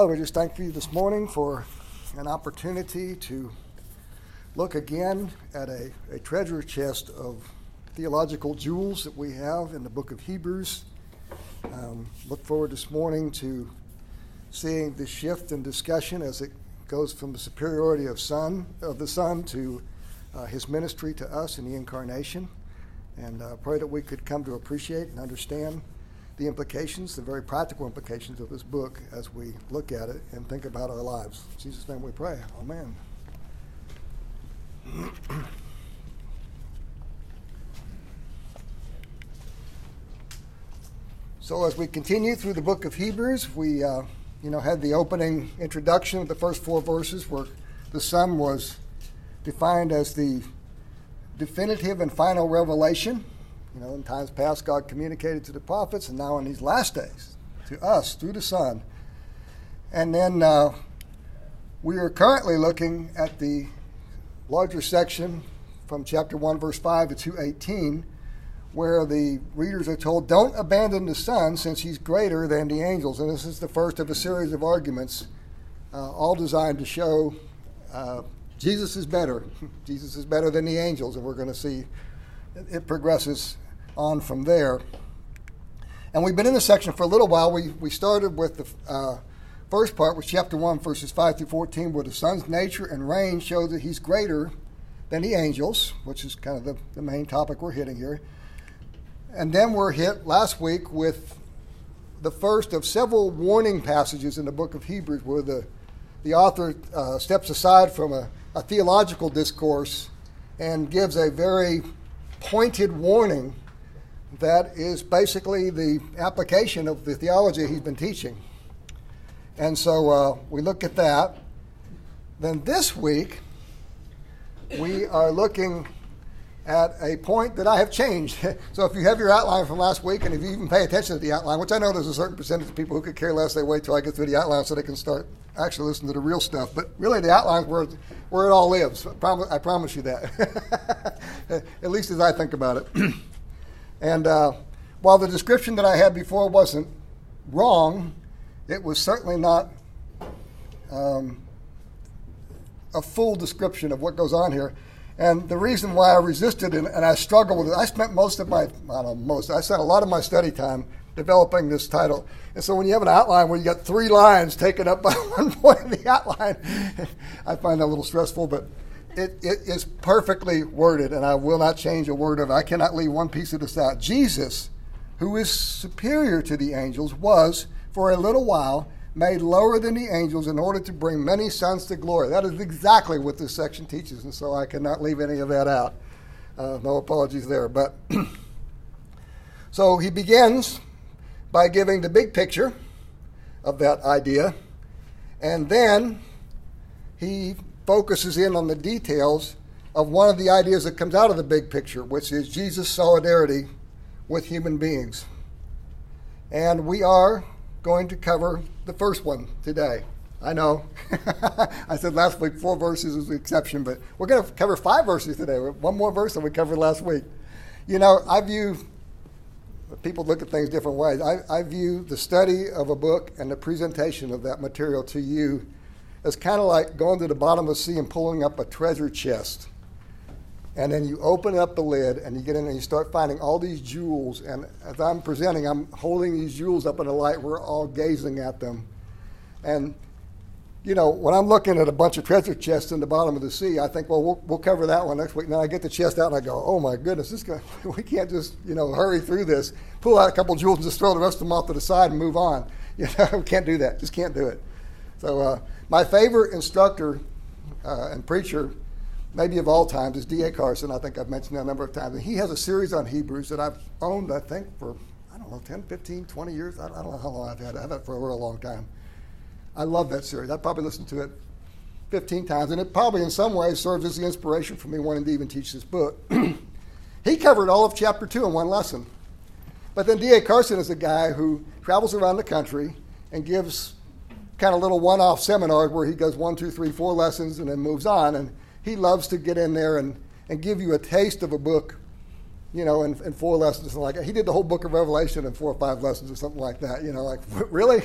Father, we just thank you this morning for an opportunity to look again at a treasure chest of theological jewels that we have in the book of Hebrews. Look forward this morning to seeing the shift in discussion as it goes from the superiority of the Son to his ministry to us in the incarnation. And pray that we could come to appreciate and understand the implications, the very practical implications of this book as we look at it and think about our lives. In Jesus' name we pray. Amen. So as we continue through the book of Hebrews, we had the opening introduction of the first 4 verses where the Son was defined as the definitive and final revelation. In times past, God communicated to the prophets, and now in these last days, to us through the Son. And then we are currently looking at the larger section from chapter 1, verse 5 to 2:18, where the readers are told, don't abandon the Son since he's greater than the angels. And this is the first of a series of arguments, all designed to show Jesus is better. Jesus is better than the angels, and we're going to see it progresses on from there. And we've been in this section for a little while. We started with the first part, which chapter 1, verses 5 through 14, where the Son's nature and reign show that he's greater than the angels, which is kind of the main topic we're hitting here. And then we're hit last week with the first of several warning passages in the book of Hebrews where the author steps aside from a theological discourse and gives a very pointed warning that is basically the application of the theology he's been teaching. And so we look at that. Then this week, we are looking at a point that I have changed. So if you have your outline from last week, and if you even pay attention to the outline, which I know there's a certain percentage of people who could care less, they wait till I get through the outline so they can start actually listening to the real stuff. But really the outline is where it all lives. I promise you that. At least as I think about it. And while the description that I had before wasn't wrong, it was certainly not a full description of what goes on here. And the reason why I resisted and I struggled with it, I spent I spent a lot of my study time developing this title. And so when you have an outline where you got 3 lines taken up by one point in the outline, I find that a little stressful, but it is perfectly worded, and I will not change a word of it. I cannot leave one piece of this out. Jesus, who is superior to the angels, was, for a little while, made lower than the angels in order to bring many sons to glory. That is exactly what this section teaches, and so I cannot leave any of that out. No apologies there. But so he begins by giving the big picture of that idea, and then he focuses in on the details of one of the ideas that comes out of the big picture, which is Jesus' solidarity with human beings. And we are going to cover the first one today. I know. I said last week 4 verses is the exception, but we're going to cover 5 verses today. One more verse than we covered last week. I view, people look at things different ways. I view the study of a book and the presentation of that material to you as kind of like going to the bottom of the sea and pulling up a treasure chest. And then you open up the lid and you get in and you start finding all these jewels. And as I'm presenting, I'm holding these jewels up in the light. We're all gazing at them. And, when I'm looking at a bunch of treasure chests in the bottom of the sea, I think, well, we'll cover that one next week. And then I get the chest out and I go, oh my goodness, we can't just, hurry through this, pull out a couple jewels and just throw the rest of them off to the side and move on. We can't do that. Just can't do it. So my favorite instructor and preacher, maybe of all times, is D.A. Carson. I think I've mentioned that a number of times. And he has a series on Hebrews that I've owned, I think, for, 10, 15, 20 years. I don't know how long I've had it. I've had it for a real long time. I love that series. I probably listened to it 15 times, and it probably in some ways serves as the inspiration for me wanting to even teach this book. He covered all of chapter 2 in one lesson. But then D.A. Carson is a guy who travels around the country and gives kind of little one-off seminars where he goes 1, 2, 3, 4 lessons and then moves on. And he loves to get in there and give you a taste of a book in 4 lessons or something like that. He did the whole book of Revelation in 4 or 5 lessons or something like that. Like, really?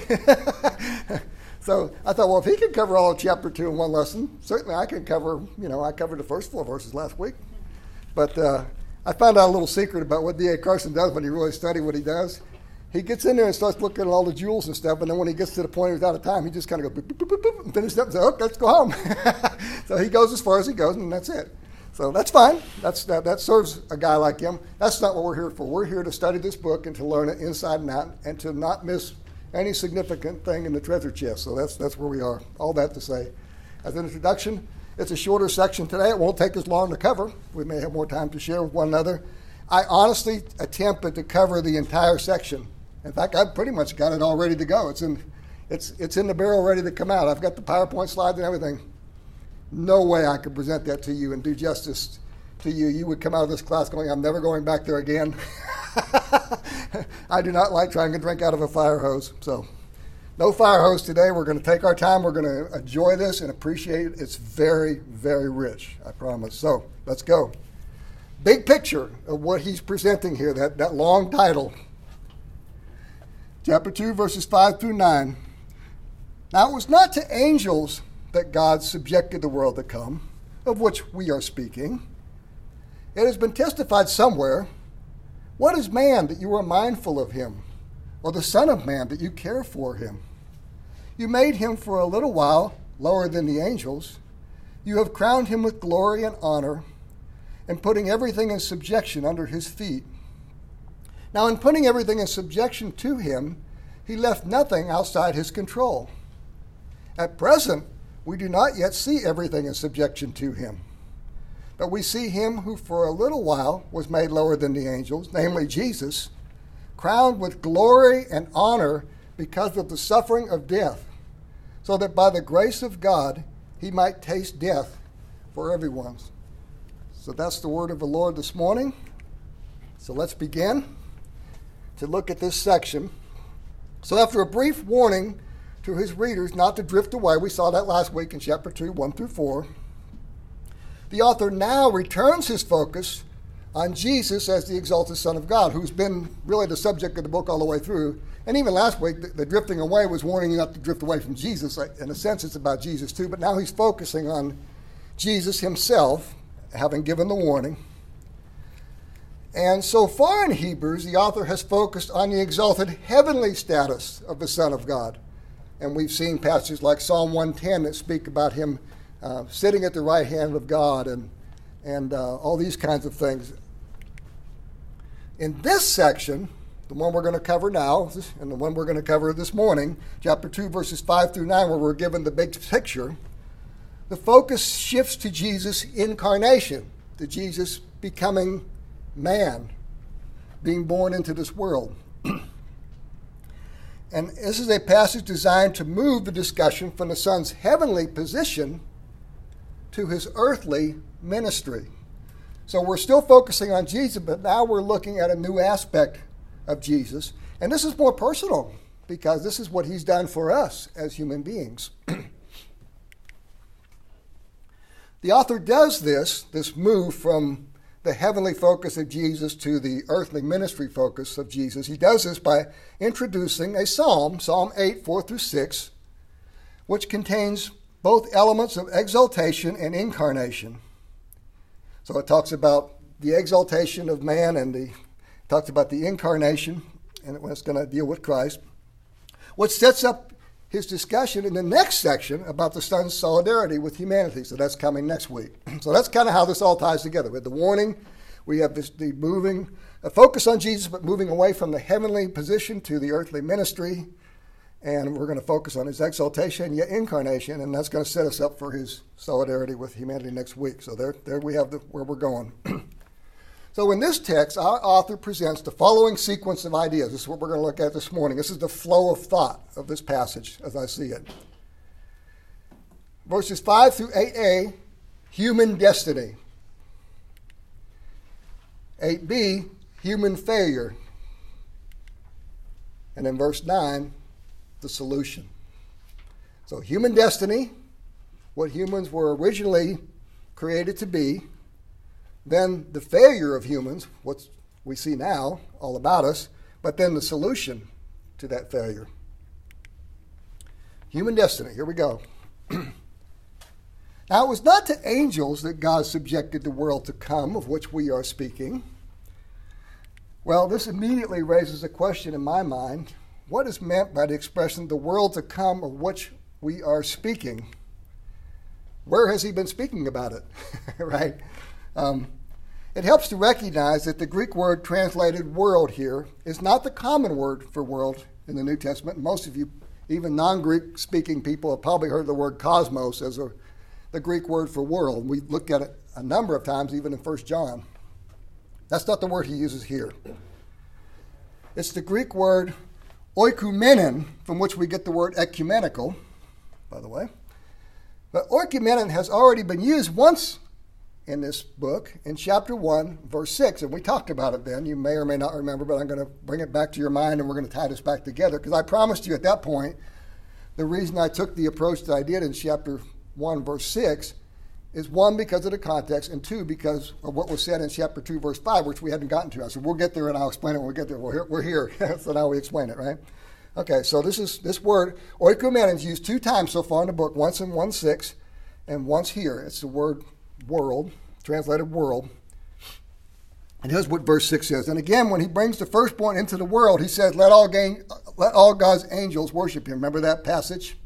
So I thought, well, if he can cover all of chapter 2 in 1 lesson, certainly I can cover, I covered the first 4 verses last week. But I found out a little secret about what D.A. Carson does when you really study what he does. He gets in there and starts looking at all the jewels and stuff, and then when he gets to the point he's out of time, he just kind of goes, boop, boop, boop, boop, and finishes up and says, oh, let's go home. So he goes as far as he goes, and that's it. So that's fine. That serves a guy like him. That's not what we're here for. We're here to study this book and to learn it inside and out and to not miss any significant thing in the treasure chest. So that's where we are. All that to say. As an introduction, it's a shorter section today. It won't take as long to cover. We may have more time to share with one another. I honestly attempted to cover the entire section. In fact, I've pretty much got it all ready to go. It's in the barrel ready to come out. I've got the PowerPoint slides and everything. No way I could present that to you and do justice to you. You would come out of this class going, I'm never going back there again. I do not like trying to drink out of a fire hose. So no fire hose today. We're going to take our time. We're going to enjoy this and appreciate it. It's very, very rich, I promise. So let's go. Big picture of what he's presenting here, that long title. Chapter 2, verses 5 through 9. Now it was not to angels that God subjected the world to come, of which we are speaking. It has been testified somewhere, what is man that you are mindful of him, or the Son of Man that you care for him? You made him for a little while lower than the angels. You have crowned him with glory and honor, and putting everything in subjection under his feet. Now in putting everything in subjection to him, he left nothing outside his control. At present, we do not yet see everything in subjection to him. But we see him who for a little while was made lower than the angels, namely Jesus, crowned with glory and honor because of the suffering of death, so that by the grace of God he might taste death for everyone. So that's the word of the Lord this morning. So let's begin to look at this section. So after a brief warning to his readers not to drift away, we saw that last week in chapter 2, 1 through 4, the author now returns his focus on Jesus as the exalted Son of God, who's been really the subject of the book all the way through. And even last week, the drifting away was warning you not to drift away from Jesus. In a sense, it's about Jesus too, but now he's focusing on Jesus himself, having given the warning. And so far in Hebrews, the author has focused on the exalted heavenly status of the Son of God. And we've seen passages like Psalm 110 that speak about him sitting at the right hand of God and all these kinds of things. In this section, the one we're going to cover now and the one we're going to cover this morning, chapter 2, verses 5 through 9, where we're given the big picture, the focus shifts to Jesus' incarnation, to Jesus becoming man, being born into this world. And this is a passage designed to move the discussion from the Son's heavenly position to his earthly ministry. So we're still focusing on Jesus, but now we're looking at a new aspect of Jesus. And this is more personal because this is what he's done for us as human beings. The author does this move from the heavenly focus of Jesus to the earthly ministry focus of Jesus. He does this by introducing a psalm, Psalm 8, 4 through 6, which contains both elements of exaltation and incarnation. So it talks about the exaltation of man and it talks about the incarnation, and it's going to deal with Christ, which sets up his discussion in the next section about the Son's solidarity with humanity. So that's coming next week. So that's kind of how this all ties together. We have the warning, we have the moving, a focus on Jesus, but moving away from the heavenly position to the earthly ministry. And we're going to focus on his exaltation, yet incarnation, and that's going to set us up for his solidarity with humanity next week. So there we have where we're going. So in this text, our author presents the following sequence of ideas. This is what we're going to look at this morning. This is the flow of thought of this passage as I see it. Verses 5 through 8a, human destiny. 8b, human failure. And in verse 9, the solution. So human destiny, what humans were originally created to be, then the failure of humans, what's we see now all about us, but then the solution to that failure. Human destiny, here we go. Now, it was not to angels that God subjected the world to come, of which we are speaking. Well, this immediately raises a question in my mind. What is meant by the expression, the world to come, of which we are speaking? Where has he been speaking about it, right? It helps to recognize that the Greek word translated world here is not the common word for world in the New Testament. Most of you, even non-Greek speaking people, have probably heard the word cosmos as the Greek word for world. We looked at it a number of times, even in 1 John. That's not the word he uses here. It's the Greek word oikoumenen, from which we get the word ecumenical, by the way. But oikoumenen has already been used once in this book, in chapter 1, verse 6, and we talked about it then. You may or may not remember, but I'm going to bring it back to your mind, and we're going to tie this back together, because I promised you at that point the reason I took the approach that I did in chapter 1, verse 6, is one, because of the context, and two, because of what was said in chapter 2, verse 5, which we hadn't gotten to. I said, we'll get there, and I'll explain it when we get there. We're here. So now we explain it, right? Okay, so this word, oikoumenen, is used 2 times so far in the book, once in 1:6, and once here. It's the word world, translated world. And here's what verse 6 says. And again, when he brings the firstborn into the world, he says, let all God's angels worship him. Remember that passage?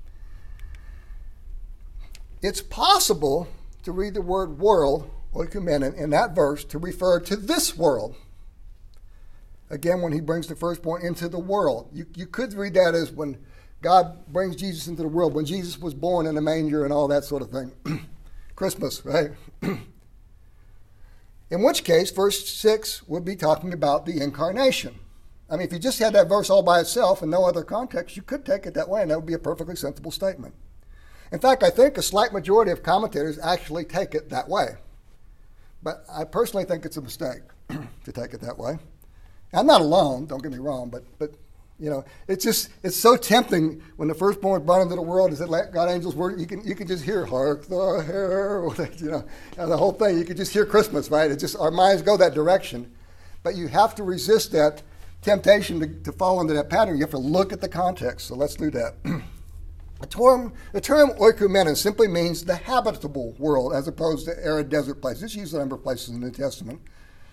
It's possible to read the word world, oikoumenen, in that verse to refer to this world. Again, when he brings the firstborn into the world. You could read that as when God brings Jesus into the world, when Jesus was born in a manger and all that sort of thing. Christmas, right? In which case, verse 6 would be talking about the incarnation. I mean, if you just had that verse all by itself and no other context, you could take it that way, and that would be a perfectly sensible statement. In fact, I think a slight majority of commentators actually take it that way. But I personally think it's a mistake to take it that way. I'm not alone, don't get me wrong, but you know, it's so tempting when the firstborn was brought into the world. Is it let God angels work? You can just hear hark the herald, you know, and the whole thing. You can just hear Christmas, right? It's just our minds go that direction, but you have to resist that temptation to fall into that pattern. You have to look at the context. So let's do that. The term oikoumenen simply means the habitable world, as opposed to arid desert places. It's used a number of places in the New Testament.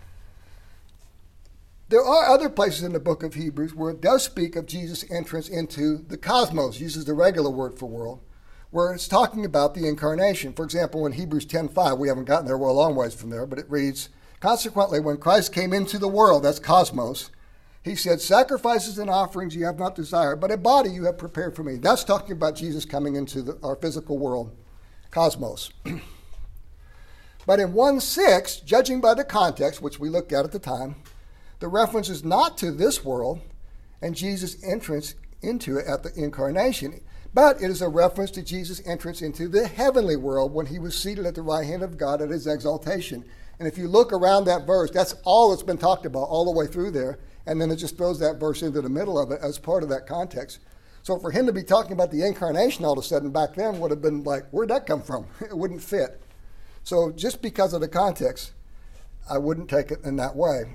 There are other places in the book of Hebrews where it does speak of Jesus' entrance into the cosmos, uses the regular word for world, where it's talking about the incarnation. For example, in Hebrews 10:5, we haven't gotten there, we're a long ways from there, but it reads, consequently, when Christ came into the world, that's cosmos, he said, sacrifices and offerings you have not desired, but a body you have prepared for me. That's talking about Jesus coming into our physical world, cosmos. But in 1:6, judging by the context, which we looked at the time, the reference is not to this world and Jesus' entrance into it at the incarnation, but it is a reference to Jesus' entrance into the heavenly world when he was seated at the right hand of God at his exaltation. And if you look around that verse, that's all that's been talked about all the way through there, and then it just throws that verse into the middle of it as part of that context. So for him to be talking about the incarnation all of a sudden back then would have been like, where'd that come from? It wouldn't fit. So just because of the context, I wouldn't take it in that way.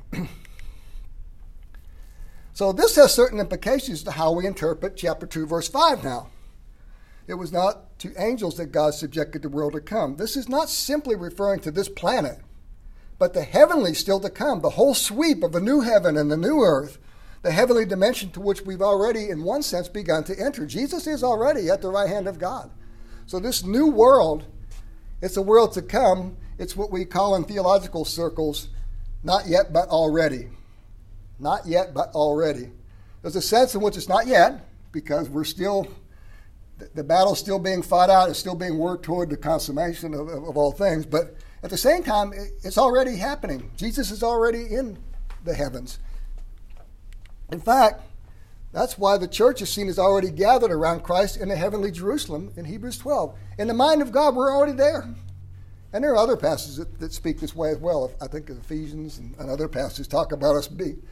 So this has certain implications to how we interpret chapter 2, verse 5 now. It was not to angels that God subjected the world to come. This is not simply referring to this planet, but the heavenly still to come, the whole sweep of the new heaven and the new earth, the heavenly dimension to which we've already, in one sense, begun to enter. Jesus is already at the right hand of God. So this new world, it's a world to come. It's what we call in theological circles, not yet, but already. Not yet, but already. There's a sense in which it's not yet, because we're still, the battle's still being fought out, it's still being worked toward the consummation of all things, but at the same time, it's already happening. Jesus is already in the heavens. In fact, that's why the church is seen as already gathered around Christ in the heavenly Jerusalem in Hebrews 12. In the mind of God, we're already there. And there are other passages that speak this way as well. I think Ephesians and other passages talk about us being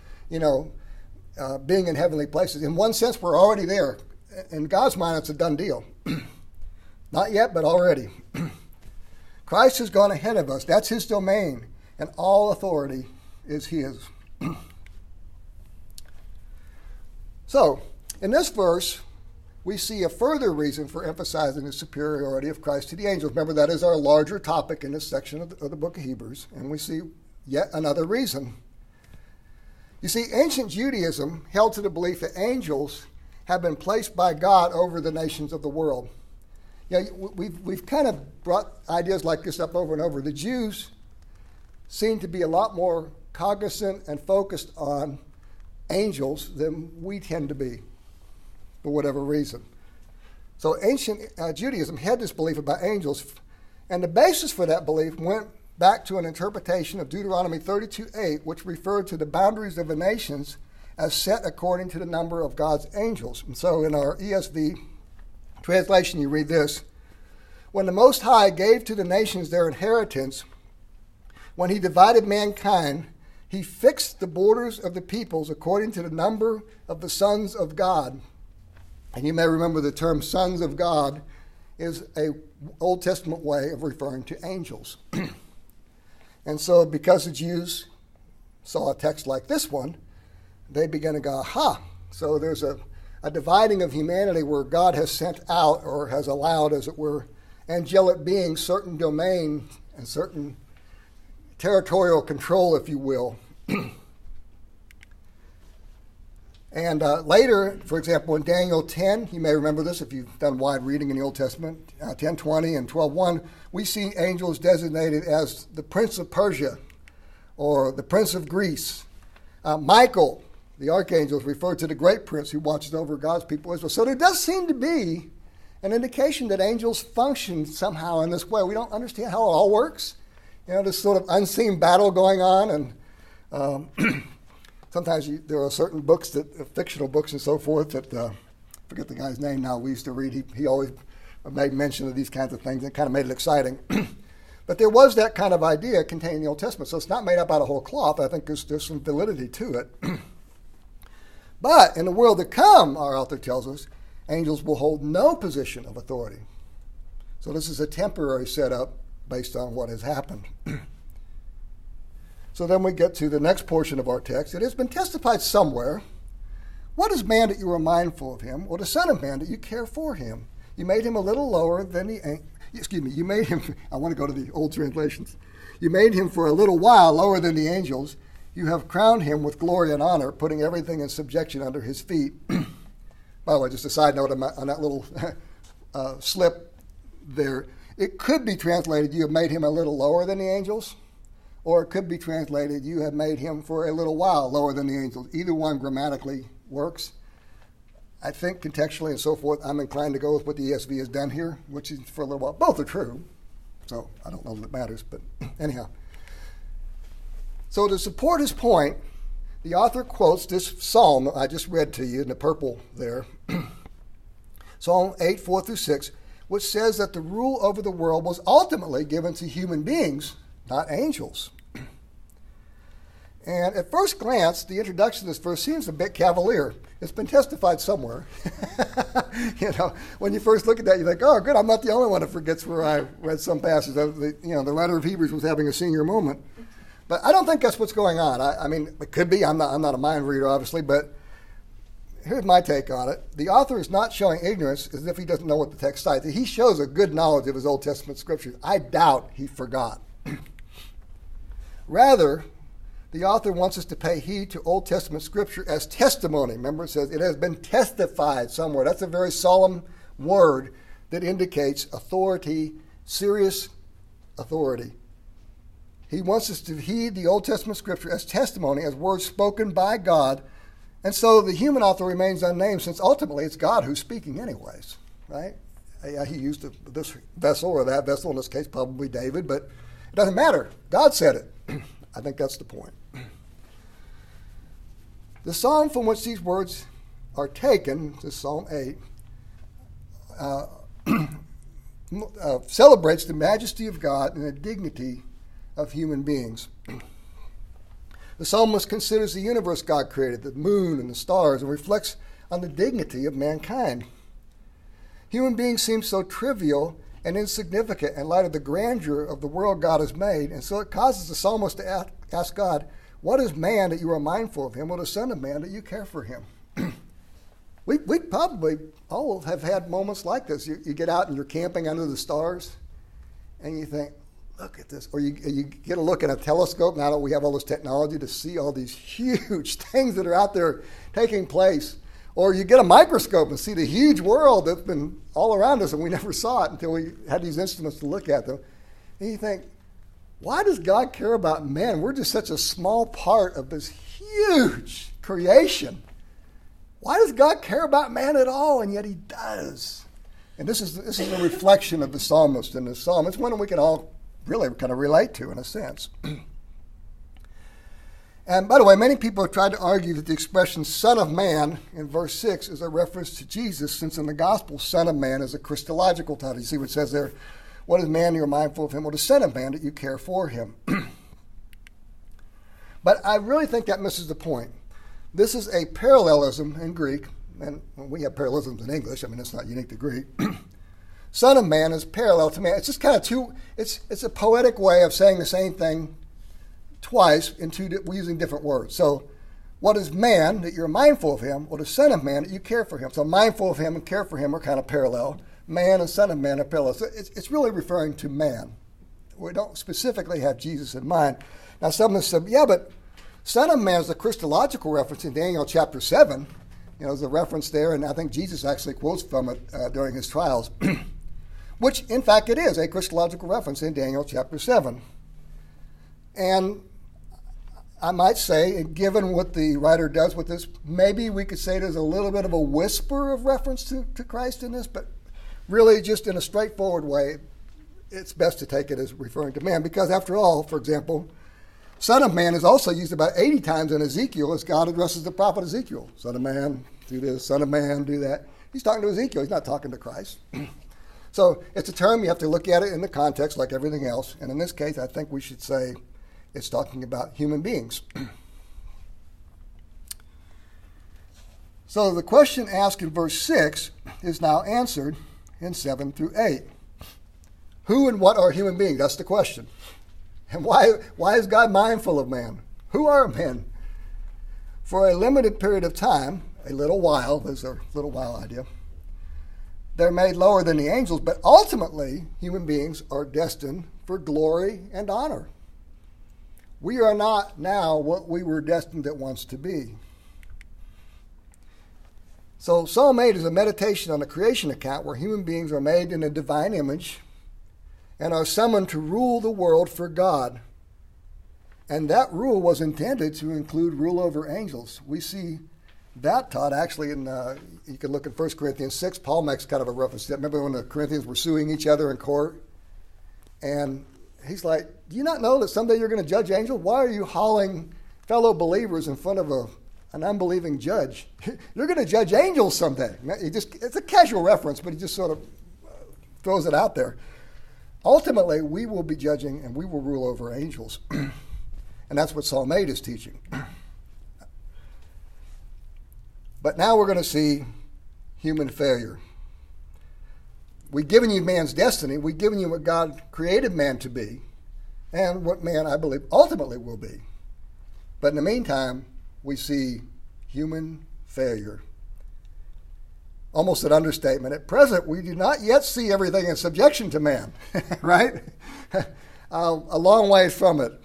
in heavenly places. In one sense, we're already there. In God's mind, it's a done deal. Not yet, but already. Christ has gone ahead of us. That's his domain, and all authority is his. So, in this verse, we see a further reason for emphasizing the superiority of Christ to the angels. Remember, that is our larger topic in this section of the book of Hebrews, and we see yet another reason. You see, ancient Judaism held to the belief that angels have been placed by God over the nations of the world. Yeah, we've kind of brought ideas like this up over and over. The Jews seem to be a lot more cognizant and focused on angels than we tend to be, for whatever reason. So ancient Judaism had this belief about angels, and the basis for that belief went back to an interpretation of Deuteronomy 32:8, which referred to the boundaries of the nations as set according to the number of God's angels. And so in our ESV translation, you read this: when the Most High gave to the nations their inheritance, when he divided mankind, he fixed the borders of the peoples according to the number of the sons of God. And you may remember the term sons of God is an Old Testament way of referring to angels. And so because the Jews saw a text like this one, they began to go, aha, so there's a dividing of humanity where God has sent out, or has allowed, as it were, angelic beings certain domain and certain territorial control, if you will. And later, for example, in Daniel 10, you may remember this if you've done wide reading in the Old Testament, 10:20 and 12:1, we see angels designated as the Prince of Persia or the Prince of Greece. Michael, the archangel, is referred to the great prince who watches over God's people Israel. So there does seem to be an indication that angels function somehow in this way. We don't understand how it all works. You know, this sort of unseen battle going on, and sometimes there are certain books, fictional books and so forth, that I forget the guy's name now, we used to read. He always made mention of these kinds of things and kind of made it exciting. But there was that kind of idea contained in the Old Testament, so it's not made up out of whole cloth. I think there's some validity to it. But in the world to come, our author tells us, angels will hold no position of authority. So this is a temporary setup based on what has happened. So then we get to the next portion of our text. It has been testified somewhere, what is man that you are mindful of him, or the son of man that you care for him? You made him a little lower than you made him, I want to go to the old translations. You made him for a little while lower than the angels. You have crowned him with glory and honor, putting everything in subjection under his feet. By the way, just a side note on that little slip there. It could be translated, you have made him a little lower than the angels, or it could be translated, you have made him for a little while lower than the angels. Either one grammatically works. I think contextually and so forth, I'm inclined to go with what the ESV has done here, which is for a little while. Both are true, so I don't know that it matters, but anyhow. So to support his point, the author quotes this psalm I just read to you in the purple there, Psalm 8, 4 through 6, which says that the rule over the world was ultimately given to human beings, not angels. And at first glance, the introduction to this verse seems a bit cavalier. It's been testified somewhere. You know, when you first look at that, you think, oh, good, I'm not the only one that forgets where I read some passage. The writer of Hebrews was having a senior moment. But I don't think that's what's going on. I mean, it could be. I'm not a mind reader, obviously, but here's my take on it. The author is not showing ignorance as if he doesn't know what the text cites. He shows a good knowledge of his Old Testament scriptures. I doubt he forgot. Rather, the author wants us to pay heed to Old Testament scripture as testimony. Remember, it says it has been testified somewhere. That's a very solemn word that indicates authority, serious authority. He wants us to heed the Old Testament scripture as testimony, as words spoken by God. And so the human author remains unnamed, since ultimately it's God who's speaking anyways, right? He used this vessel or that vessel, in this case probably David, but it doesn't matter. God said it. I think that's the point. The psalm from which these words are taken, this Psalm 8, celebrates the majesty of God and the dignity of human beings. The psalmist considers the universe God created, the moon and the stars, and reflects on the dignity of mankind. Human beings seem so trivial and insignificant in light of the grandeur of the world God has made, and so it causes the psalmist to ask God, what is man that you are mindful of him, or the Son of Man that you care for him? We probably all have had moments like this. You get out and you're camping under the stars, and you think, look at this. Or you get a look at a telescope, now that we have all this technology to see all these huge things that are out there taking place. Or you get a microscope and see the huge world that's been all around us, and we never saw it until we had these instruments to look at them. And you think, why does God care about man? We're just such a small part of this huge creation. Why does God care about man at all? And yet he does. And this is a reflection of the psalmist in the psalm. It's one that we can all really kind of relate to in a sense. And by the way, many people have tried to argue that the expression Son of Man in verse 6 is a reference to Jesus, since in the gospel, Son of Man is a Christological title. You see what it says there? What is man you are mindful of him, or the Son of Man that you care for him? But I really think that misses the point. This is a parallelism in Greek, and we have parallelisms in English. I mean, it's not unique to Greek. Son of Man is parallel to man. It's just kind of it's a poetic way of saying the same thing twice using different words. So, what is man that you're mindful of him, or the Son of Man that you care for him? So, mindful of him and care for him are kind of parallel. Man and Son of Man are parallel. So, it's really referring to man. We don't specifically have Jesus in mind. Now, some have said, yeah, but Son of Man is a Christological reference in Daniel chapter 7. There's a reference there, and I think Jesus actually quotes from it during his trials, which, in fact, it is a Christological reference in Daniel chapter 7. And I might say, given what the writer does with this, maybe we could say there's a little bit of a whisper of reference to Christ in this, but really just in a straightforward way, it's best to take it as referring to man, because after all, for example, Son of Man is also used about 80 times in Ezekiel as God addresses the prophet Ezekiel. Son of man, do this. Son of man, do that. He's talking to Ezekiel. He's not talking to Christ. So it's a term. You have to look at it in the context like everything else. And in this case, I think we should say it's talking about human beings. So the question asked in verse 6 is now answered in 7 through 8. Who and what are human beings? That's the question. And why is God mindful of man? Who are men? For a limited period of time, a little while, there's a little while idea, they're made lower than the angels, but ultimately, human beings are destined for glory and honor. We are not now what we were destined at once to be. So Psalm 8 is a meditation on the creation account where human beings are made in a divine image and are summoned to rule the world for God. And that rule was intended to include rule over angels. We see that taught actually in, you can look at 1 Corinthians 6. Paul makes kind of a reference to that. Remember when the Corinthians were suing each other in court? And he's like, do you not know that someday you're going to judge angels? Why are you hauling fellow believers in front of an unbelieving judge? You're going to judge angels someday. It's a casual reference, but he just sort of throws it out there. Ultimately, we will be judging and we will rule over angels. And that's what Psalm 8 is teaching. But now we're going to see human failure. We've given you man's destiny. We've given you what God created man to be and what man, I believe, ultimately will be. But in the meantime, we see human failure. Almost an understatement. At present, we do not yet see everything in subjection to man, right? A long way from it.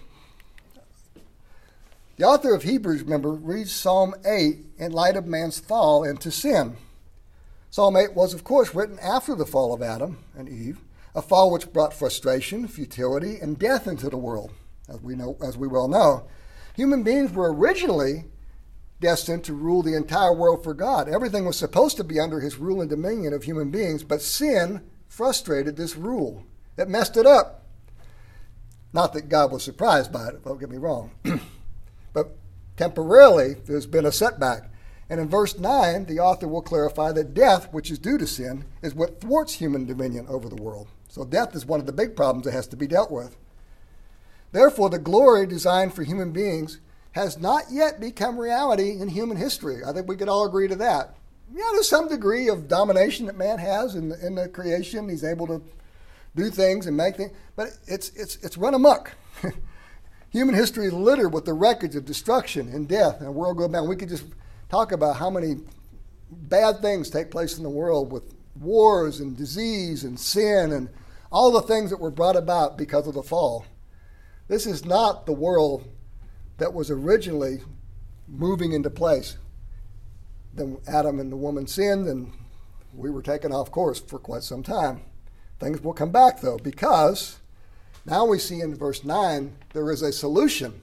The author of Hebrews, remember, reads Psalm 8 in light of man's fall into sin. Psalm 8 was, of course, written after the fall of Adam and Eve, a fall which brought frustration, futility, and death into the world, as we well know. Human beings were originally destined to rule the entire world for God. Everything was supposed to be under his rule and dominion of human beings, but sin frustrated this rule. It messed it up. Not that God was surprised by it, don't get me wrong. But temporarily, there's been a setback. And in verse 9, the author will clarify that death, which is due to sin, is what thwarts human dominion over the world. So death is one of the big problems that has to be dealt with. Therefore, the glory designed for human beings has not yet become reality in human history. I think we could all agree to that. Yeah, there's some degree of domination that man has in the creation. He's able to do things and make things, but it's run amok. Human history is littered with the records of destruction and death and a world going down. We could just talk about how many bad things take place in the world with wars and disease and sin and all the things that were brought about because of the fall. This is not the world that was originally moving into place. Then Adam and the woman sinned, and we were taken off course for quite some time. Things will come back, though, because now we see in verse 9 there is a solution.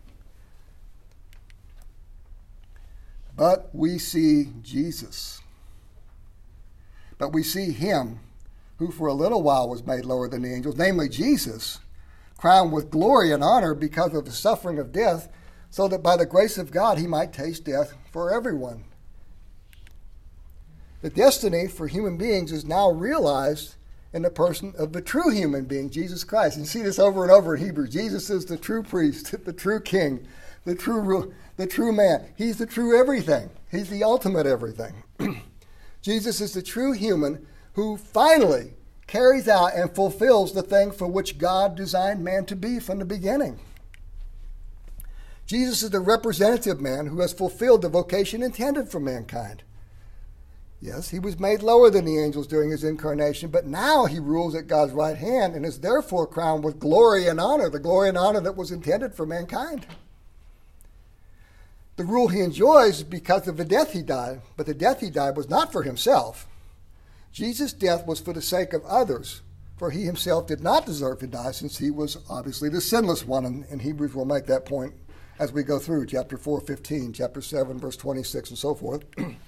But we see Jesus. But we see him who for a little while was made lower than the angels, namely Jesus, crowned with glory and honor because of the suffering of death, so that by the grace of God he might taste death for everyone. The destiny for human beings is now realized in the person of the true human being, Jesus Christ. You see this over and over in Hebrews. Jesus is the true priest, the true king, the true man. He's the true everything. He's the ultimate everything. Jesus is the true human who finally carries out and fulfills the thing for which God designed man to be from the beginning. Jesus is the representative man who has fulfilled the vocation intended for mankind. Yes, he was made lower than the angels during his incarnation, but now he rules at God's right hand and is therefore crowned with glory and honor, the glory and honor that was intended for mankind. The rule he enjoys is because of the death he died, but the death he died was not for himself. Jesus' death was for the sake of others, for he himself did not deserve to die since he was obviously the sinless one, and Hebrews will make that point as we go through chapter 4:15, chapter 7, verse 26, and so forth.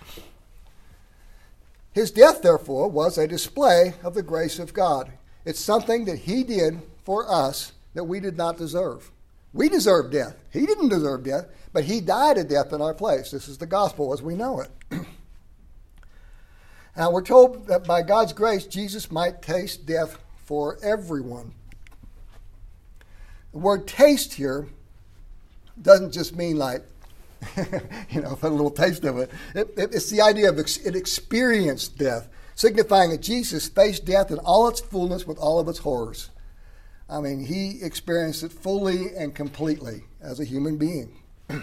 His death, therefore, was a display of the grace of God. It's something that he did for us that we did not deserve. We deserve death. He didn't deserve death, but he died a death in our place. This is the gospel as we know it. Now, we're told that by God's grace, Jesus might taste death for everyone. The word taste here doesn't just mean like, a little taste of it. It's the idea of it experienced death, signifying that Jesus faced death in all its fullness with all of its horrors. I mean, he experienced it fully and completely as a human being.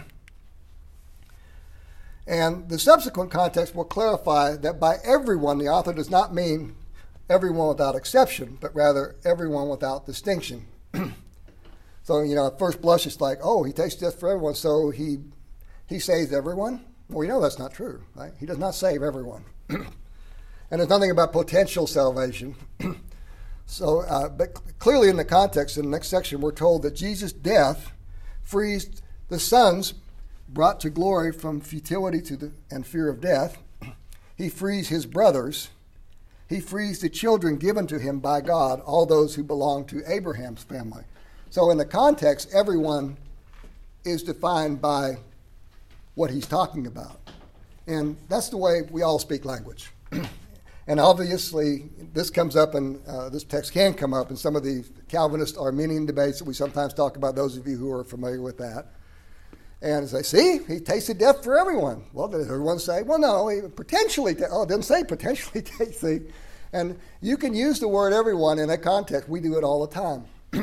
And the subsequent context will clarify that by everyone, the author does not mean everyone without exception, but rather everyone without distinction. So, at first blush, it's like, oh, he tastes death for everyone, so he saves everyone? Well, we know that's not true, right? He does not save everyone. And there's nothing about potential salvation. But clearly in the context, in the next section, we're told that Jesus' death frees the sons brought to glory from futility and fear of death. He frees his brothers. He frees the children given to him by God, all those who belong to Abraham's family. So in the context, everyone is defined by what he's talking about. And that's the way we all speak language. And obviously, this comes up, and this text can come up in some of the Calvinist Arminian debates that we sometimes talk about, those of you who are familiar with that. And as they see, he tasted death for everyone. Well, does everyone say, well, no, he potentially, it doesn't say potentially tasted. And you can use the word everyone in a context. We do it all the time.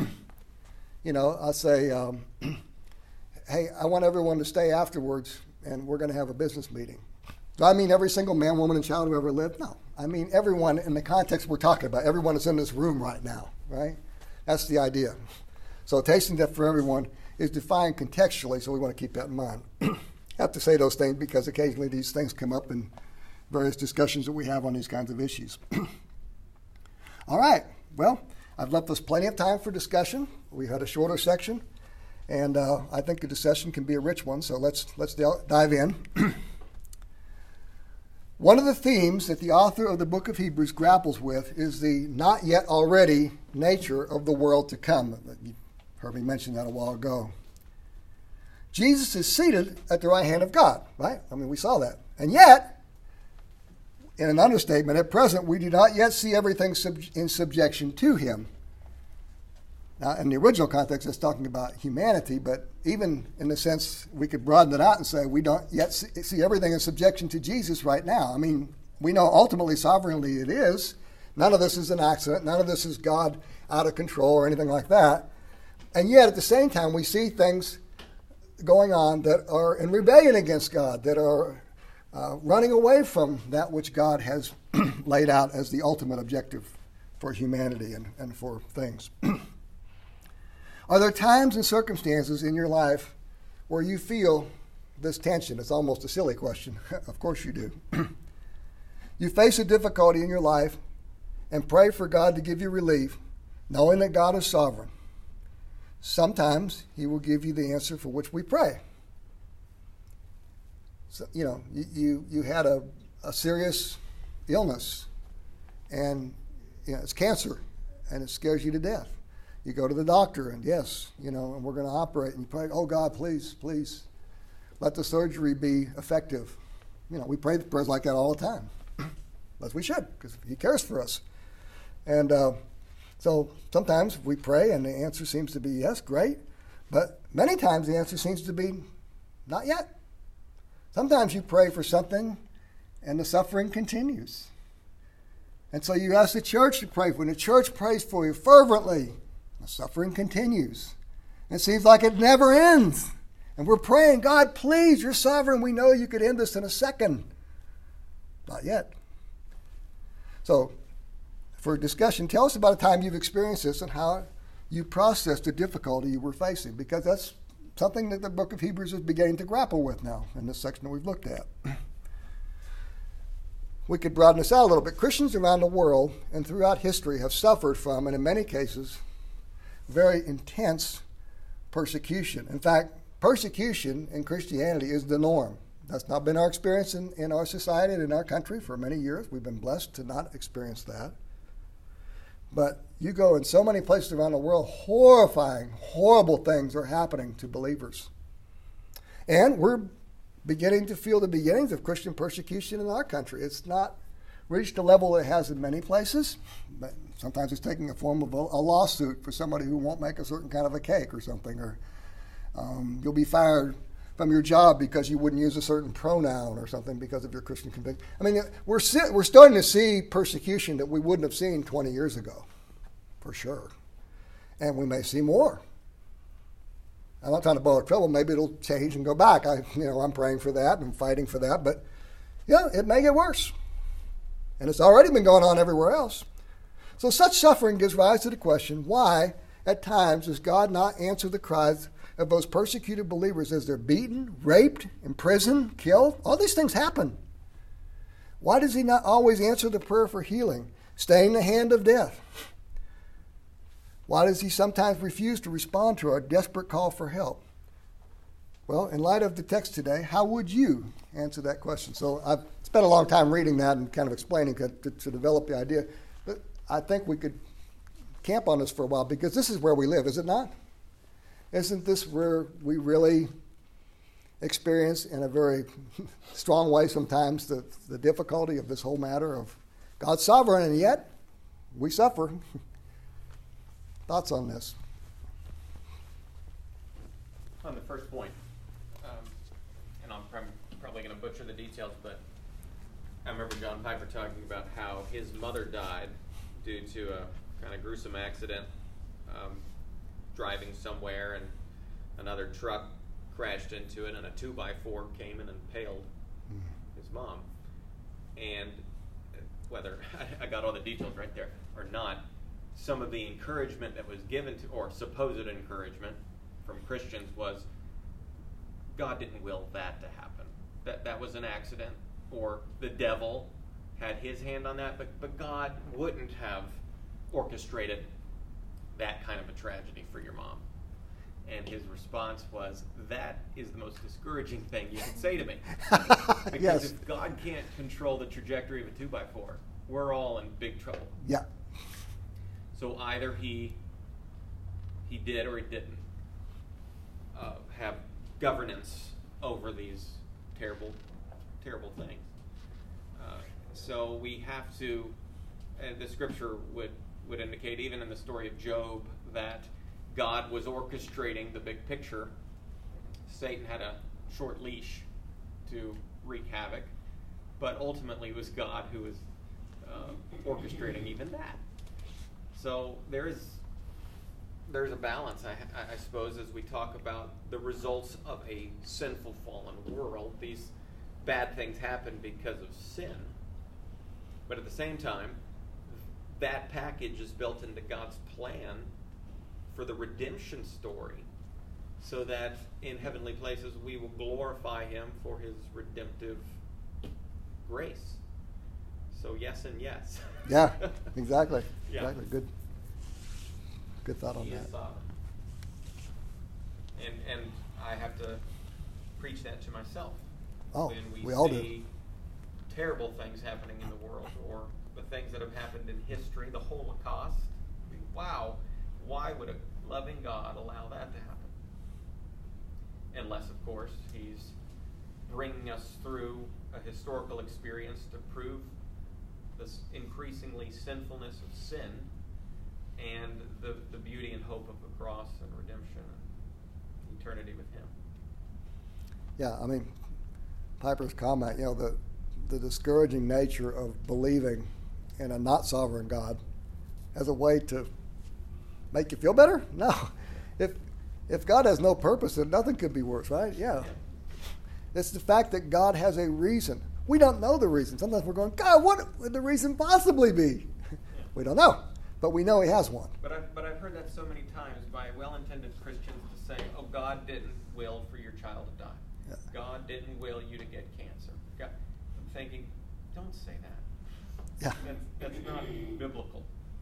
I say, hey, I want everyone to stay afterwards, and we're going to have a business meeting. Do I mean every single man, woman, and child who ever lived? No. I mean everyone in the context we're talking about. Everyone is in this room right now, right? That's the idea. So tasting death for everyone is defined contextually, so we want to keep that in mind. I have to say those things because occasionally these things come up in various discussions that we have on these kinds of issues. All right. Well, I've left us plenty of time for discussion. We had a shorter section, and I think the discussion can be a rich one, so let's dive in. One of the themes that the author of the book of Hebrews grapples with is the not yet already nature of the world to come. You heard me mention that a while ago. Jesus is seated at the right hand of God, right? I mean, we saw that. And yet, in an understatement, at present, we do not yet see everything in subjection to him. Now, in the original context, it's talking about humanity, but even in the sense, we could broaden it out and say we don't yet see everything in subjection to Jesus right now. I mean, we know ultimately, sovereignly it is. None of this is an accident. None of this is God out of control or anything like that. And yet, at the same time, we see things going on that are in rebellion against God, that are running away from that which God has laid out as the ultimate objective for humanity and for things. Are there times and circumstances in your life where you feel this tension? It's almost a silly question. Of course you do. You face a difficulty in your life and pray for God to give you relief, knowing that God is sovereign. Sometimes he will give you the answer for which we pray. So, you had a serious illness, and it's cancer, and it scares you to death. You go to the doctor, and yes, and we're going to operate, and you pray, oh God, please, let the surgery be effective. We pray prayers like that all the time, as we should, because he cares for us. And so sometimes we pray, and the answer seems to be yes, great, but many times the answer seems to be not yet. Sometimes you pray for something, and the suffering continues. And so you ask the church to pray for you. When the church prays for you fervently, the suffering continues. It seems like it never ends. And we're praying, God, please, you're sovereign. We know you could end this in a second. Not yet. So, for discussion, tell us about a time you've experienced this and how you processed the difficulty you were facing, because that's something that the book of Hebrews is beginning to grapple with now in this section that we've looked at. We could broaden this out a little bit. Christians around the world and throughout history have suffered from, and in many cases, very intense persecution. In fact, persecution in Christianity is the norm. That's not been our experience in our society and in our country for many years. We've been blessed to not experience that. But you go in so many places around the world, horrifying, horrible things are happening to believers. And we're beginning to feel the beginnings of Christian persecution in our country. It's not reached a level it has in many places, but sometimes it's taking the form of a lawsuit for somebody who won't make a certain kind of a cake or something, or you'll be fired from your job because you wouldn't use a certain pronoun or something because of your Christian conviction. I mean, we're starting to see persecution that we wouldn't have seen 20 years ago, for sure. And we may see more. I'm not trying to blow trouble. Maybe it'll change and go back. I'm praying for that and fighting for that. But, it may get worse. And it's already been going on everywhere else. So such suffering gives rise to the question, why, at times, does God not answer the cries of those persecuted believers as they're beaten, raped, imprisoned, killed? All these things happen. Why does he not always answer the prayer for healing, staying the hand of death? Why does he sometimes refuse to respond to our desperate call for help? Well, in light of the text today, how would you answer that question? So I've spent a long time reading that and kind of explaining to develop the idea. But I think we could camp on this for a while, because this is where we live, is it not? Isn't this where we really experience in a very strong way sometimes the difficulty of this whole matter of God's sovereign, and yet we suffer? Thoughts on this? On the first point, and I'm probably going to butcher the details, but I remember John Piper talking about how his mother died due to a kind of gruesome accident, driving somewhere, and another truck crashed into it, and a 2x4 came and impaled his mom. And whether I got all the details right there or not, some of the encouragement that was given to, or supposed encouragement from Christians, was God didn't will that to happen. That was an accident, or the devil had his hand on that, but God wouldn't have orchestrated that kind of a tragedy for your mom. And his response was, that is the most discouraging thing you can say to me. Because yes. If God can't control the trajectory of a 2x4, we're all in big trouble. Yeah. So either he did or he didn't have governance over these terrible, terrible things. So we have to, the scripture would indicate, even in the story of Job, that God was orchestrating the big picture. Satan had a short leash to wreak havoc, but ultimately it was God who was orchestrating even that. So there is there's a balance, I suppose, as we talk about the results of a sinful, fallen world. These bad things happen because of sin. But at the same time, that package is built into God's plan for the redemption story, so that in heavenly places we will glorify Him for His redemptive grace. So yes and yes. Yeah, exactly. Yeah. Exactly. Good thought on He that. is sovereign. And I have to preach that to myself. Oh, when we all see terrible things happening in the world, or the things that have happened in history, the Holocaust. I mean, wow, why would a loving God allow that to happen? Unless, of course, He's bringing us through a historical experience to prove this increasingly sinfulness of sin and the beauty and hope of the cross and redemption and eternity with Him. Yeah, I mean, Piper's comment, the discouraging nature of believing in a not sovereign God as a way to make you feel better? No. If God has no purpose, then nothing could be worse, right? Yeah. It's the fact that God has a reason. We don't know the reason. Sometimes we're going, God, what would the reason possibly be? Yeah. We don't know, but we know He has one. But I've heard that so many times by well-intended Christians to say, oh, God didn't will for your child to die. Yeah. God didn't will you to get cancer. God, I'm thinking, don't say that. Yeah. That's not biblical.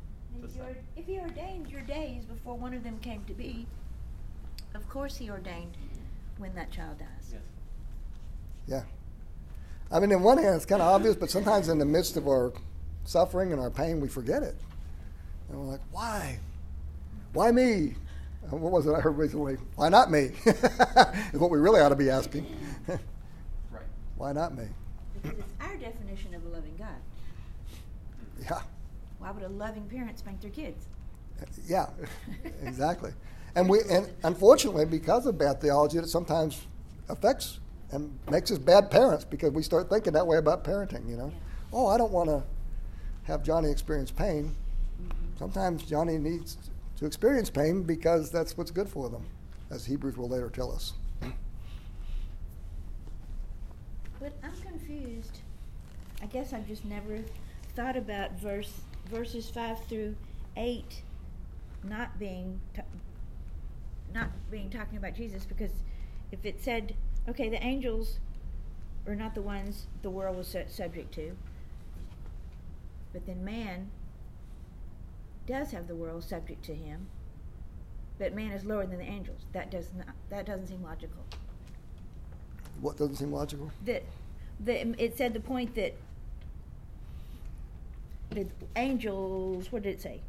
If He ordained your days before one of them came to be, of course He ordained when that child dies. Yes. Yeah. I mean, in one hand, it's kind of obvious, but sometimes in the midst of our suffering and our pain, we forget it. And we're like, why? Why me? What was it I heard recently? Why not me? Is what we really ought to be asking. Right. Why not me? Because it's our definition of a loving God. Yeah. Why would a loving parent spank their kids? Yeah, exactly. And unfortunately, because of bad theology, it sometimes affects and makes us bad parents because we start thinking that way about parenting, Yeah. Oh, I don't want to have Johnny experience pain. Mm-hmm. Sometimes Johnny needs to experience pain because that's what's good for them, as Hebrews will later tell us. But I'm confused. I guess I've just never thought about verses 5 through 8 not being talking about Jesus, because if it said, okay, the angels are not the ones the world was subject to, but then man does have the world subject to him, but man is lower than the angels. That doesn't seem logical. What doesn't seem logical? It said the point that the angels, what did it say?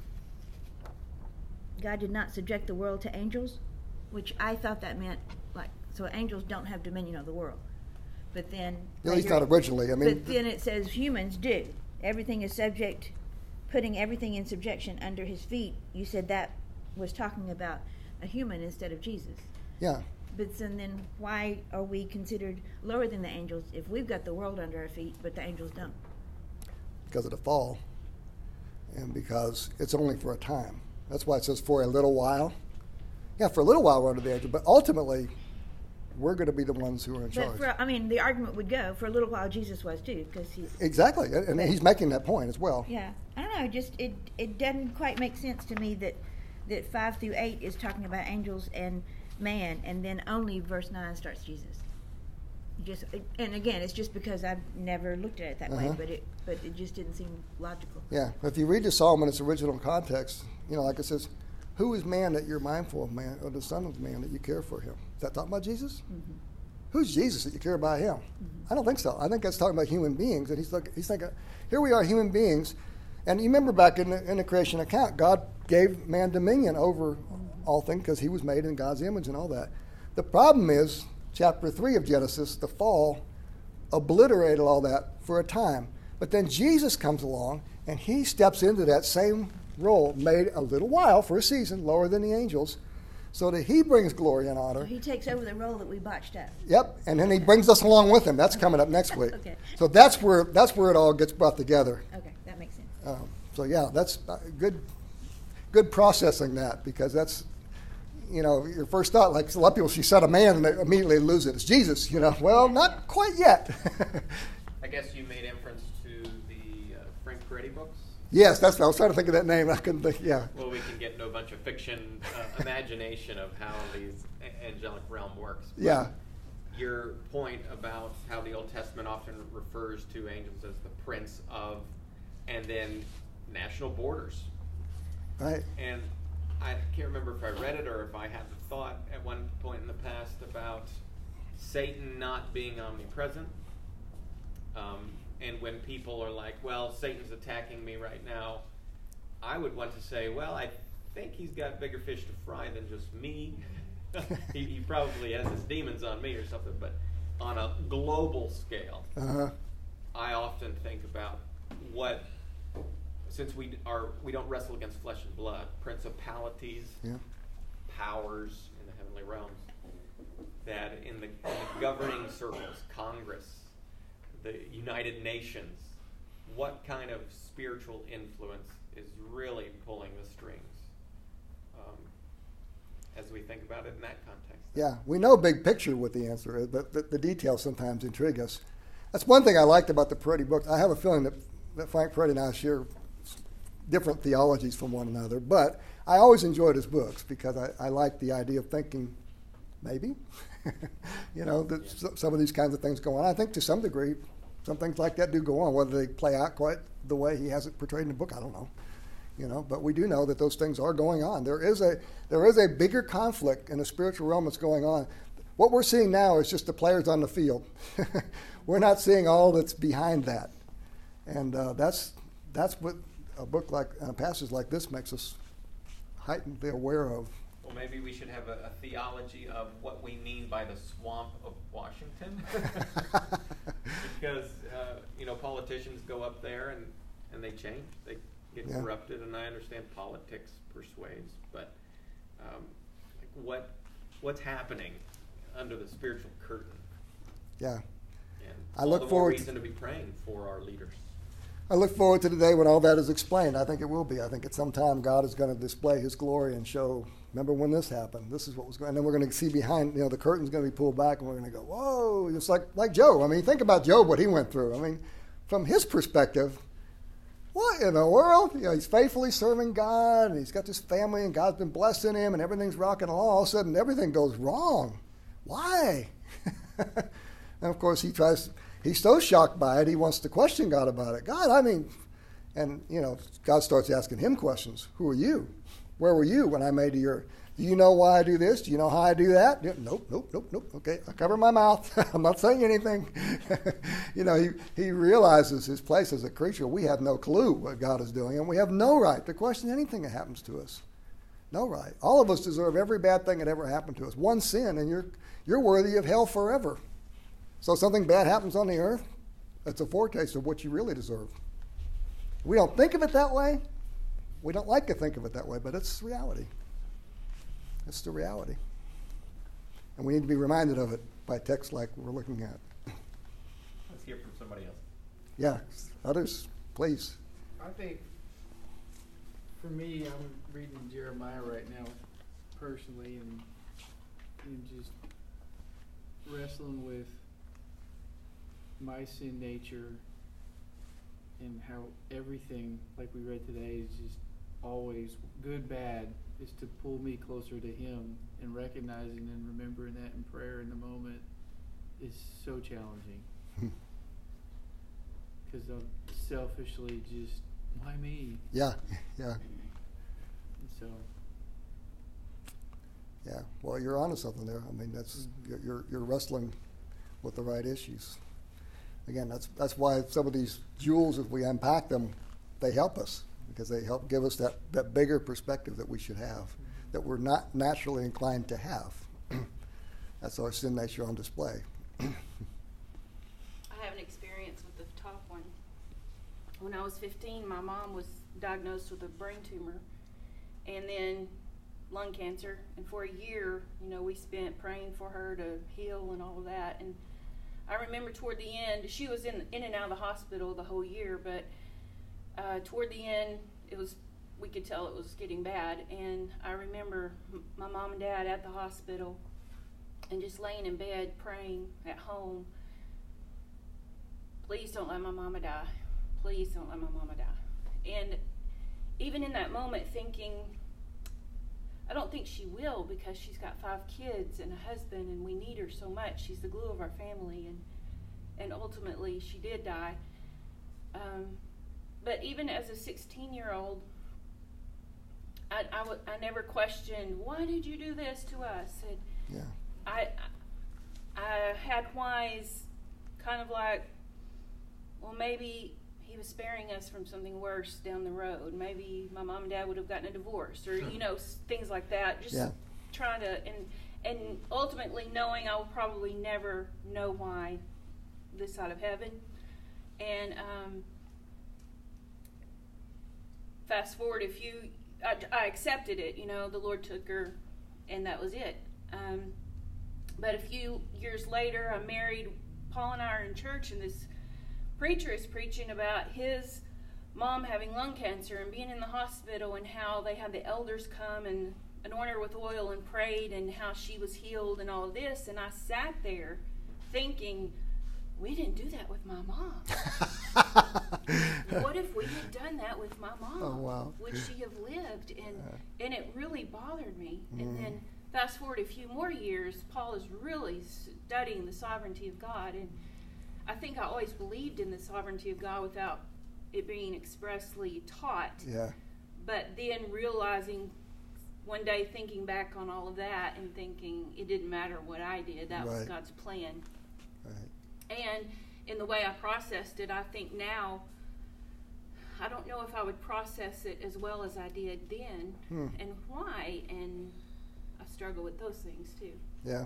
God did not subject the world to angels, which I thought that meant so angels don't have dominion of the world. But then at least not originally. But then it says humans do. Everything is subject, putting everything in subjection under His feet. You said that was talking about a human instead of Jesus. Yeah. But then why are we considered lower than the angels if we've got the world under our feet, but the angels don't? Because of the fall, and because it's only for a time. That's why it says for a little while. Yeah, for a little while we're under the angel, but ultimately we're going to be the ones who are in charge. The argument would go, for a little while Jesus was too, because exactly, and he's making that point as well. Yeah, I don't know, just it doesn't quite make sense to me that 5 through 8 is talking about angels and man, and then only verse 9 starts Jesus. And again, it's just because I've never looked at it that way, but it just didn't seem logical. Yeah, if you read the Psalm in its original context, like it says, who is man that you're mindful of man, or the son of man that you care for him? Is that talking about Jesus? Mm-hmm. Who's Jesus that you care about him? Mm-hmm. I don't think so. I think that's talking about human beings, and he's thinking, here we are, human beings, and you remember back in the creation account, God gave man dominion over all things because he was made in God's image and all that. The problem is, chapter 3 of Genesis, the fall, obliterated all that for a time. But then Jesus comes along, and he steps into that same role, made a little while, for a season, lower than the angels, so that he brings glory and honor. So he takes over the role that we botched up. Yep, and then he brings us along with him. That's coming up next week. Okay. So that's where it all gets brought together. Okay, that makes sense. So yeah, that's good good processing that, because that's, your first thought, like a lot of people, she said a man, and they immediately lose it. It's Jesus, Well, not quite yet. I guess you made inference to the Frank Peretti books? Yes, that's what I was trying to think of that name. I couldn't think, yeah. Well, we can get into a bunch of fiction imagination of how these angelic realm works. But yeah. Your point about how the Old Testament often refers to angels as the prince of, and then national borders. Right. And I can't remember if I read it or if I had the thought at one point in the past about Satan not being omnipresent. And when people are like, well, Satan's attacking me right now, I would want to say, well, I think he's got bigger fish to fry than just me. he probably has his demons on me or something, but on a global scale, I often think about what, since we don't wrestle against flesh and blood, principalities, powers in the heavenly realms, that in the governing circles, Congress, the United Nations, what kind of spiritual influence is really pulling the strings as we think about it in that context? Yeah, we know big picture what the answer is, but the details sometimes intrigue us. That's one thing I liked about the Peretti books. I have a feeling that Frank Peretti and I share different theologies from one another, but I always enjoyed his books because I like the idea of thinking, maybe, that some of these kinds of things go on. I think to some degree, some things like that do go on. Whether they play out quite the way he has it portrayed in the book, I don't know. But we do know that those things are going on. There is a bigger conflict in the spiritual realm that's going on. What we're seeing now is just the players on the field. We're not seeing all that's behind that, and that's what a book like a passage like this makes us heightenedly aware of. Well, maybe we should have a theology of what we mean by the swamp of Washington, because politicians go up there and they change, they get corrupted, and I understand politics persuades, but what's happening under the spiritual curtain? Yeah, and I look forward reason to be praying for our leaders. I look forward to the day when all that is explained. I think it will be. I think at some time God is going to display His glory and show, remember when this happened, this is what was going on. And then we're going to see behind, the curtain's going to be pulled back, and we're going to go, whoa, it's like Job. I mean, think about Job, what he went through. I mean, from his perspective, what in the world? He's faithfully serving God, and he's got this family, and God's been blessing him, and everything's rocking along. All of a sudden, everything goes wrong. Why? And, of course, he's so shocked by it, he wants to question God about it. God, God starts asking him questions. Who are you? Where were you when I made your... Do you know why I do this? Do you know how I do that? Nope. Okay, I cover my mouth. I'm not saying anything. He realizes his place as a creature. We have no clue what God is doing, and we have no right to question anything that happens to us. No right. All of us deserve every bad thing that ever happened to us. One sin, and you're worthy of hell forever. So something bad happens on the earth, that's a foretaste of what you really deserve. We don't think of it that way. We don't like to think of it that way, but it's reality. It's the reality. And we need to be reminded of it by texts like we're looking at. Let's hear from somebody else. Yeah, others, please. I think, for me, I'm reading Jeremiah right now, personally, and just wrestling with my sin nature and how everything, like we read today, is just always good, bad, is to pull me closer to Him, and recognizing and remembering that in prayer in the moment is so challenging. Because I'm selfishly just, why me? Yeah. And so. Yeah, well, you're onto something there. I mean, that's you're wrestling with the right issues. Again, that's why some of these jewels, if we unpack them, they help us, because they help give us that bigger perspective that we should have, that we're not naturally inclined to have. That's our sin nature on display. I have an experience with the top one. When I was 15, my mom was diagnosed with a brain tumor and then lung cancer. And for a year, we spent praying for her to heal and all of that. And I remember toward the end, she was in and out of the hospital the whole year, but toward the end, it was we could tell it was getting bad. And I remember my mom and dad at the hospital and just laying in bed praying at home, please don't let my mama die. Please don't let my mama die. And even in that moment thinking, I don't think she will, because she's got 5 kids and a husband, and we need her so much. She's the glue of our family, and ultimately she did die. But even as a 16-year-old, I never questioned, why did you do this to us? And Yeah. I had whys, kind of like, well, maybe he was sparing us from something worse down the road. Maybe my mom and dad would have gotten a divorce, or things like that. Just trying to, and ultimately knowing I will probably never know why this side of heaven. And fast forward I accepted it. The Lord took her, and that was it. But a few years later, I'm married. Paul and I are in church, and this preacher is preaching about his mom having lung cancer and being in the hospital, and how they had the elders come and anoint her with oil and prayed, and how she was healed and all of this. And I sat there thinking, we didn't do that with my mom. What if we had done that with my mom? Oh, wow. Would she have lived? And it really bothered me. And then fast forward a few more years, Paul is really studying the sovereignty of God. And I think I always believed in the sovereignty of God without it being expressly taught. Yeah. But then realizing one day, thinking back on all of that and thinking it didn't matter what I did, that was God's plan. Right. And in the way I processed it, I think now, I don't know if I would process it as well as I did then, and why, and I struggle with those things too. Yeah.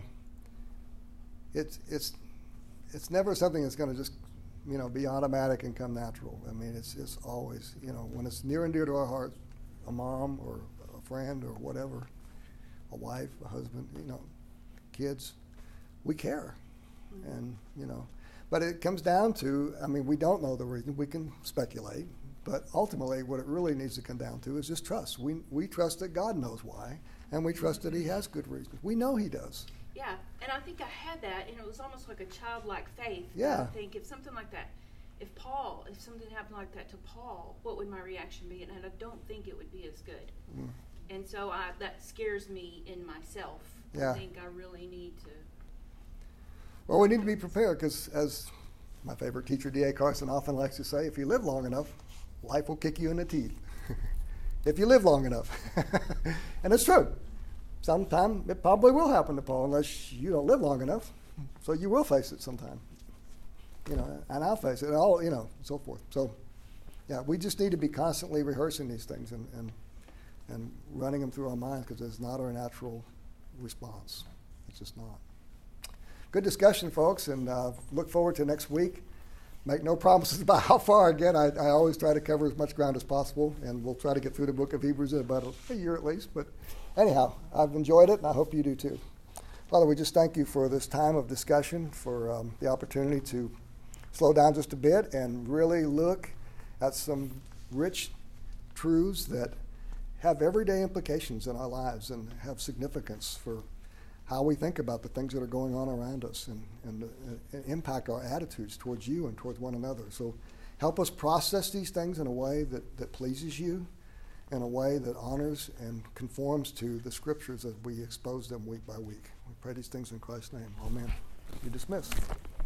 It's never something that's going to just, be automatic and come natural. I mean, it's always, when it's near and dear to our hearts, a mom or a friend or whatever, a wife, a husband, kids, we care. And, but it comes down to, we don't know the reason. We can speculate. But ultimately, what it really needs to come down to is just trust. We trust that God knows why, and we trust that he has good reasons. We know he does. Yeah, and I think I had that, and it was almost like a childlike faith. Yeah. I think if something like that, if something happened like that to Paul, what would my reaction be? And I don't think it would be as good. And so that scares me in myself. Yeah. I think I really need to. Well, we need to be prepared, because as my favorite teacher, D.A. Carson, often likes to say, if you live long enough, life will kick you in the teeth. If you live long enough. And it's true. Sometime it probably will happen to Paul, unless you don't live long enough. So you will face it sometime. And I'll face it, and so forth. So, yeah, we just need to be constantly rehearsing these things and running them through our minds, because it's not our natural response. It's just not. Good discussion, folks, and look forward to next week. Make no promises about how far. Again, I always try to cover as much ground as possible, and we'll try to get through the book of Hebrews in about a year at least. But anyhow, I've enjoyed it, and I hope you do too. Father, we just thank you for this time of discussion, for the opportunity to slow down just a bit and really look at some rich truths that have everyday implications in our lives and have significance for how we think about the things that are going on around us, and impact our attitudes towards you and towards one another. So help us process these things in a way that pleases you, in a way that honors and conforms to the scriptures as we expose them week by week. We pray these things in Christ's name. Amen. You're dismissed.